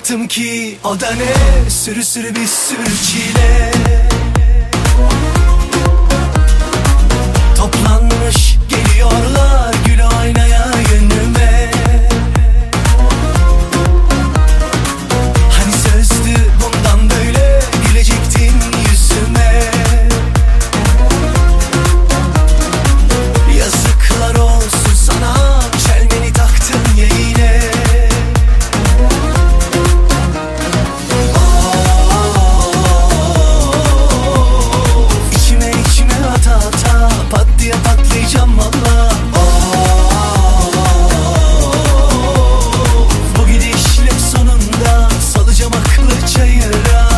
baktım ki o da ne, sürü sürü bir sürü çile. Toplanmış geliyorlar gül oynaya yönüme. Hani sözdü bundan böyle gülecektin yüzüme. Yazıklar olsun sana, çelmeni taktın ya yine. İçime ata ata pat diye patlayacağım valla. Bu gidişle sonunda salacağım aklı çayıra.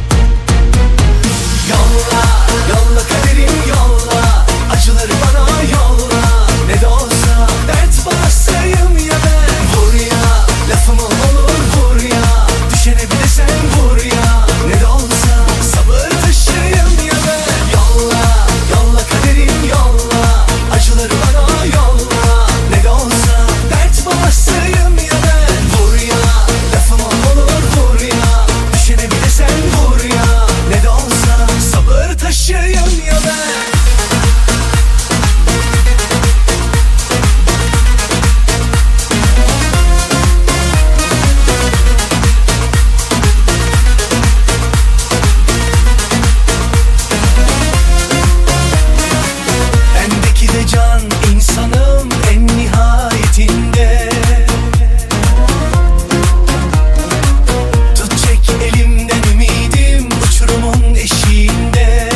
Yolla, yolla kaderim yolla, acıları bana yolla. Ne de olsa dert basayım ya ben. Vur ya, lafım olur vur ya, düşene bir de sen vur ya. Ne de olsa sabır taşıyım ya ben. Yolla, yolla kaderim yolla, acıları bana yolla. Ne de olsa dert basayım ya ben. Vur ya, lafım olur vur ya, düşene bir de sen vur ya. Ne de olsa sabır taşıyım ya ben. Bendeki de can insanım en nihayetinde. Tut çek elimden ümidim uçurumun eşiğinde.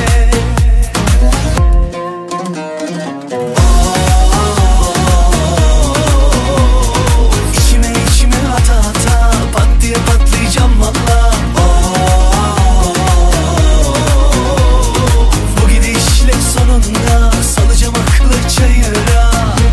İçime ata ata pat diye patlayacağım valla. Bu gidişle sonunda salacağım aklı çayıra.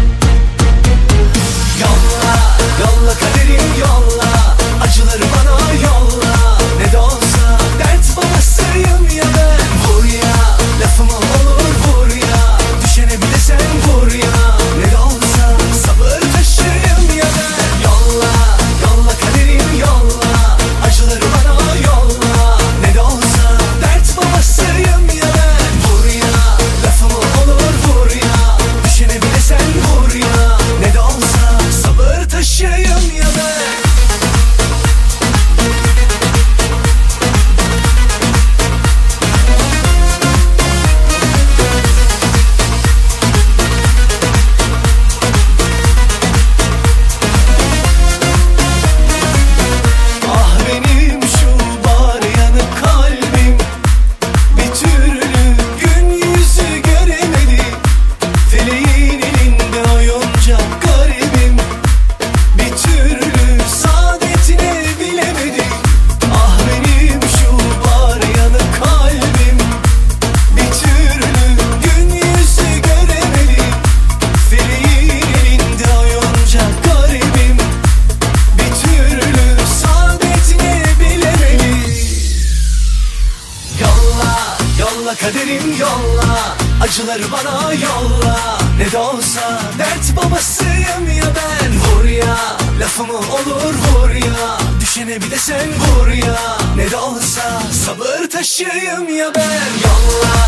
Yolla, yolla kaderim yolla, acıları bana yolla. Ne de olsa dert basayım ya ben. Vur ya, lafım olur vur ya, düşene bir de sen vur ya. Ne de olsa sabır taşıyım ya ben. Yolla, yolla kaderim yolla, acıları bana yolla. Ne de olsa dert basayım ya ben. Vur ya, lafım olur vur ya, düşene bir de sen vur ya. Ne de olsa sabır taşıyım ya ben. Ah benim şu bar yanık kalbim, bir türlü gün yüzü göremedi. Feleğin elinde oyuncak garibim, bir türlü saadetine bilemedi. Ah benim şu bar yanık kalbim, bir türlü gün yüzü göremedi. Feleğin elinde oyuncak garibim, bir türlü saadetine bilemedi. Yolla, yolla kaderim yolla, acıları bana yolla. Ne de olsa dert babasıyım ya ben. Vur ya, lafımı olur vur ya, düşene bir de sen vur ya. Ne de olsa sabır taşıyım ya ben. Yolla,